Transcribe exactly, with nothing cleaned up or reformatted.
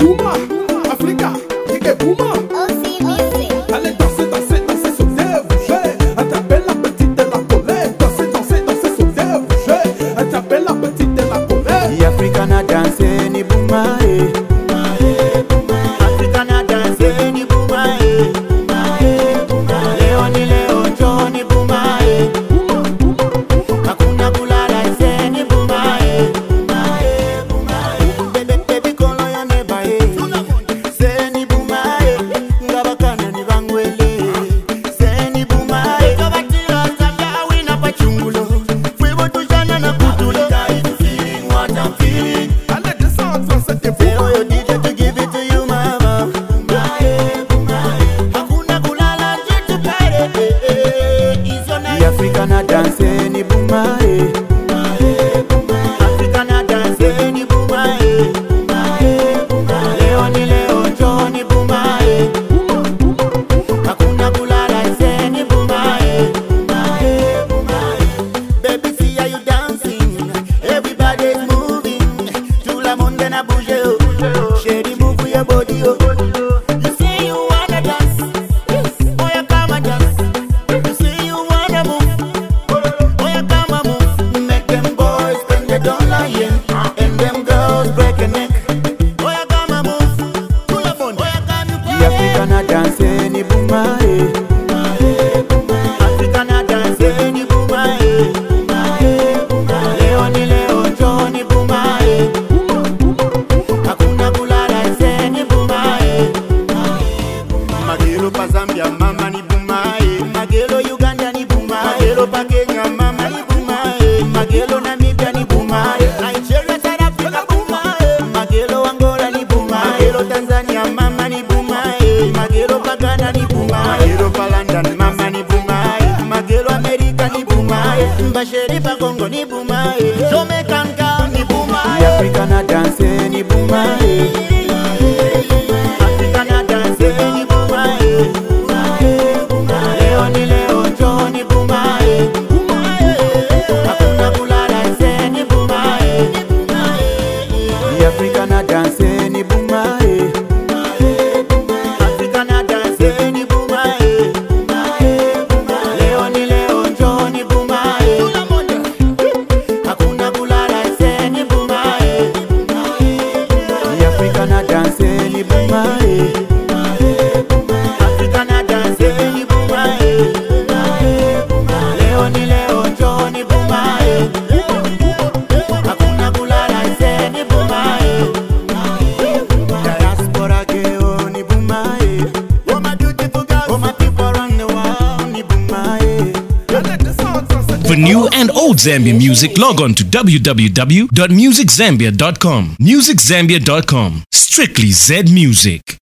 Bouma, Africa, Kike Bouma. Allez danser, danser, danser, sauter, bouger. Elle t'appelle la petite de la colère. Danser, danser, danser, sauter, bouger. Elle t'appelle la petite de la colère. The African a dance ni Bouma eh. African a dance ni Bouma eh. Leo ni leo njoo ni Bouma eh. Hakuna kulala ise ni Bouma eh. Baby baby kono ya neba eh. Se ni Bouma eh. Ngabakana ni bangwele. Se ni Bouma eh. Kabatira zambia wina pachungulo. Fwibo tujana na kutulo. What I'm feeling. Allez descendre sur cette Tell époque. your D J to give it to you, mama. Hakuna kulala jitu kare. The African a dance ni Bouma eh. African a dance ni Bouma eh. Leo ni leo njoo ni Bouma eh. Hakuna kulala ise ni Bouma eh. Baby, see how you dancing. Everybody's moving. Tula monde na bouge oh. Shady move your body oh. You say you wanna dance. Boy, come and dance. You say you wanna move. Boy, come and move. Make them boys spend the dollar yeah. And them girls break a neck. Boy, come and move. Tula monde. Boy, come and the African a dance ni Bouma eh. African a dance ni Bouma eh. Leo ni leo njoo ni Bouma eh. Hakuna kulala ise ni Bouma eh. Magelo pa Zambia mama ni Bouma eh. Magelo Uganda ni Bouma eh. Magelo pa Kenya mama ni Bouma eh. Magelo Namibia ni Bouma eh. Nigeria, South Africa Bouma eh. Magelo Angola ni Bouma eh. Magelo Tanzania mama ni Bouma eh. Magelo pa Ghana ni Bouma eh. Magelo pa London mama ni Bouma eh. Magelo America ni Bouma eh. Mbasheri pa Congo ni Bouma eh. Jamaican girl ni Bouma eh. The African a dance ni Bouma eh. African a dance ni Bouma eh. Leo ni leo njoo ni Bouma eh. Hakuna kulala ise ni Bouma eh. The African a dance ni Bouma eh. African a dance ni Bouma eh. Leo ni leo njoo ni Bouma eh. Hakuna kulala ise ni Bouma eh. The African a dance ni Bouma eh. African a dance ni Bouma eh. Leo ni leo njoo ni Bouma eh. Hakuna kulala ise ni Bouma eh. Diaspora girl ni Bouma eh. Oh my beautiful girls, oh my people around the world ni Bouma eh. Allez descendre sur cette For new and old Zambian music, log on to w w w dot music zambia dot com. music zambia dot com. Strictly Z Music.